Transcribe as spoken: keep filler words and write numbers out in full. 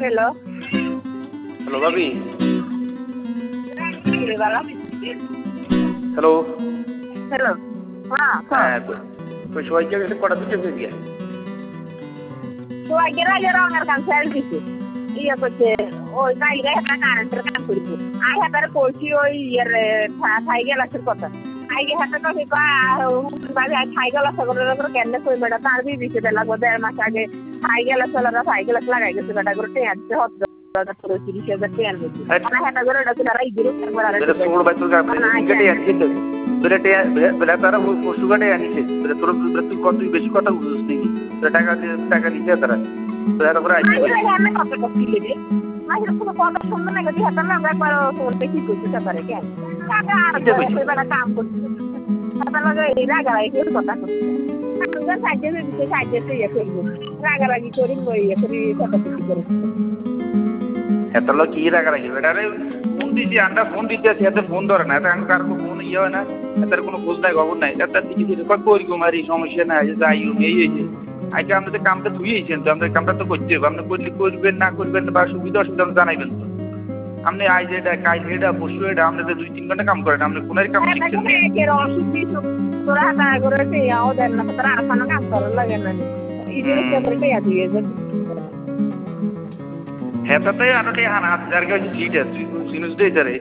hello hello ভাবি hello hello hello হ্যাঁ হ্যাঁ কই সবাই গেছে কটা দুটো হয়ে গিয়ে তো আগে আগে রঙের কাম ছেড়ে দিছে ইয়ে করছে ওই নাইলে একটা কারেন্টের কাম করবো আই হাতারে কইছি ওই ইয়ের সাইকেল আসার কথা আইগে হাতে তো বাজে সাইকেল আসা করে কেন কই বেটা তার বি দিছে বেলা গো দেড় মাস আগে সাইকেল আসা সাইকেল লাগাই গেছে বেটা করে টেন হচ্ছে তিরিশ হাজার টেন হাতা করে রাই গ্রুপ ষোলো বাইশ কেটে আনছে বেলে বেলা তারা পশু কাটে আনিছে বেলে তোর তুই কত বেশি কথা বুঝছিস নাকি টাকা টাকা নিচ্ছে তারা তারপরে কত কষ্ট লেগে মাঝে কোনো কথা শুনবে না যদি হাতে না একবার কি করছে তারপরে কেন বেলা কাম করছে তারপর লাগে এই রাগারাগি করে কথা করছে সাহায্য দিচ্ছে সাহায্য ইয়ে করবো রাগারাগি করি ইয়ে করি কথা কিছু করে এত লোক কি রাগারাগি বেটারে ফোন দিচ্ছি আমরা ফোন দিতে আছি এত ফোন ধরে না এত কার ফোন ইয়ে হয় না এত কোনো খোঁজ নাই খবর নাই একটা দিকে করি কুমারী সমস্যা নাই যাই এই হয়েছে আজকে আমাদের কামটা ধুয়েছেন তো আমাদের কামটা তো করতে হবে আপনি করলে করবেন না করবেন বা সুবিধা অসুবিধা জানাইবেন তো আপনি আজ এটা কাজ এটা পশু এটা আপনি তো দুই তিন ঘন্টা কাম করেন আপনি কোনের কাম শিখছেন তোরা হাতা করে ওদের না তোরা আসানো কাম করার লাগে না হ্যাঁ তাতে আরো হানা হাজার সিট আছে সিনুস দিয়ে